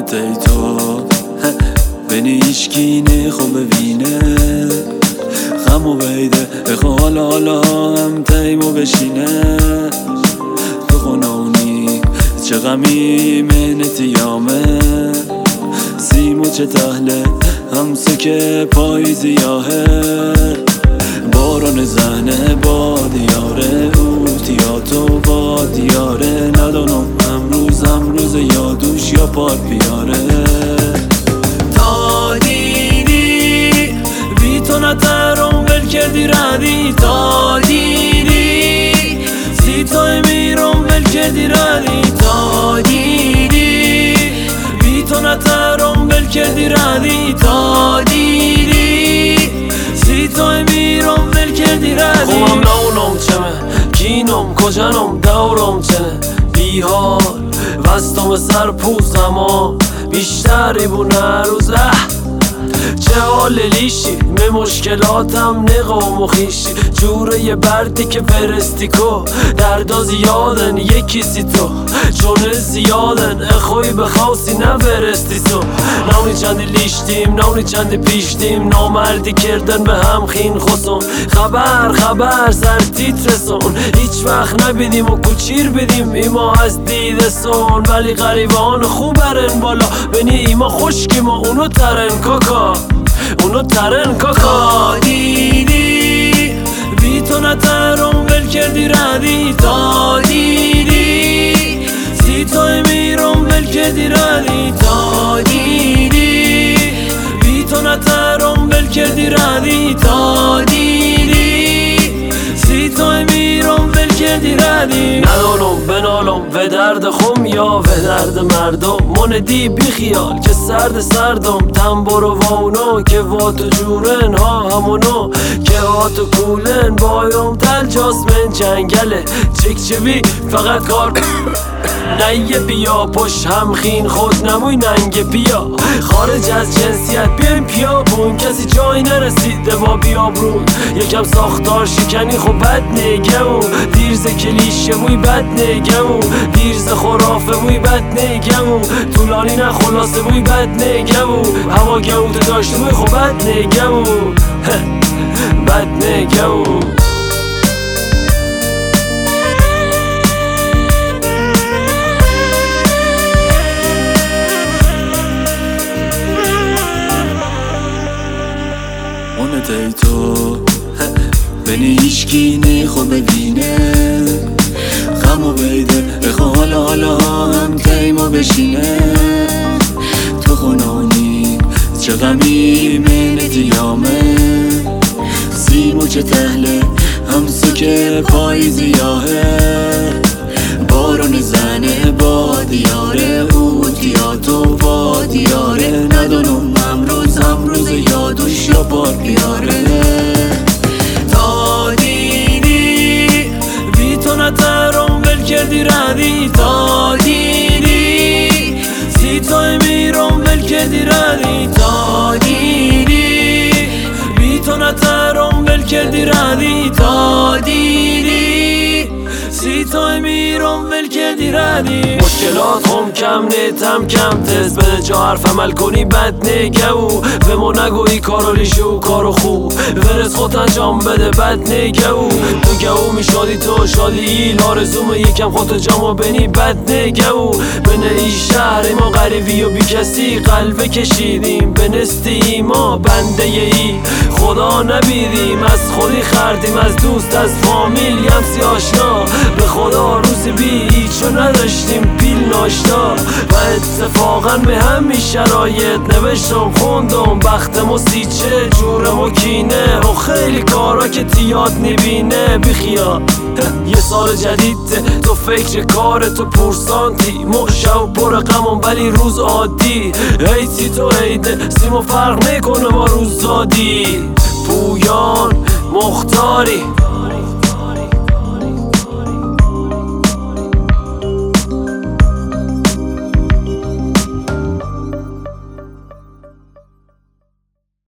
تی تو بینی ایشکی نخو ببینه خمو بیده اخو حالا هم تیمو بشینه تو خونونی چه غمی منتی یامه سیمو چه تهله همسه که پاییزیاهه باران زنه با دیاره اوتیاتو با دیاره ندانم امروز یادوش یا پار بیاره تا دیدی بی تو نترم ول کردی ردی تا دیدی سی تای میرم ول کردی ردی تا دیدی بی تو نترم ول کردی ردی تا دیدی سی تای میرم ول کردی ردی خوام نونم چمه کینم کجنم دورم چنه بیحال وستم سر پوزم بیشتری بونه روزه چه حال لیشی به مشکلاتم نقام و خیشی جوره یه بردی که فرستی کو دردا زیادن یکی سی تو چونه زیادن اخوی بخواستی نفرستی تو نونی چندی لیشتیم نونی چندی پیشتیم نامردی کردن به هم خین خسون خبر سر تیت رسون هیچ وقت نبیدیم و کوچیر بیدیم ایما از دیده سون ولی غریبان خوب برن بالا بینی ایما خوشکیم و اونو ترن کاکا اونو ترن کاکا دیدی بی تو نترم ول کردی ردی تا دیدی سی تای میرم ول کردی ردی تا دیدی بی تو نترم ول کردی ردی تا دیدی سی تای میرم ول کردی ردی ندانم بنالم به درد خم یا به درد مردم من دی بی خیال که سردم تنبر و واونو که واتو جورن ها همونو که هاتو کولن بایم تل جاسمن جنگله چکچوی فقط کار نیه بیا پشت هم خین خود نموی ننگ بیا خارج از جنسیت بیایم پیابون کسی جایی نرسیده با بیابرون یکم ساختار شکنی خب بد نگمون دیرز کلیشه موی بد نگمون دیرز خرافه موی بد نگمون طولانی نه خلاصه موی بد نگمون هوا گموت داشته موی خب بد نگمون بد نگمون تی تو بینی ایشکی نخو ببینه خمو بیده اخو حالا هم تیمو بشینه تو خونانی چه غمی منتی یامه سیمو چه تهله همسو که پاییزیاهه باران زنه با دیاره اوتیاتو با دیاره ندانم امروز یادوش یا بار بیاره تا دیدی بی تو نترم ول کردی ردی تا دیدی سی تای میرم ول کردی ردی تا دیدی بی تو نترم ول کردی ردی تا دیدی سی تای میرم ول کردی ردی مشکلات هم کم نیتم کم تست بده جا حرف عمل کنی بد نگو به ما نگویی کارو لیشو کارو خوب ورز خود انجام بده بد نگو تو گو می شادی تو شادی لارزوم یکم خود جامو بینی بد نگو بینه ای شهر ما غریبی و بی کسی قلبه کشیدیم به نستی ما بنده ای خدا نبیدیم از خودی خردیم از دوست از فامیل یمسی آشنا به خدا روزی بی هیچو نداشتیم پیل ناشتا و اتفاقا به همین شرایط نوشتم خوندم بختم و سیچه جورم و کینه و خیلی کارا که تیاد نبینه بیخیال یه سال جدید تو فکر کار تو پرسانتی مخشو پر غمم ولی روز عادی ایتی تو عیده سیمو فرق میکنه با روز دادی پویان مختاری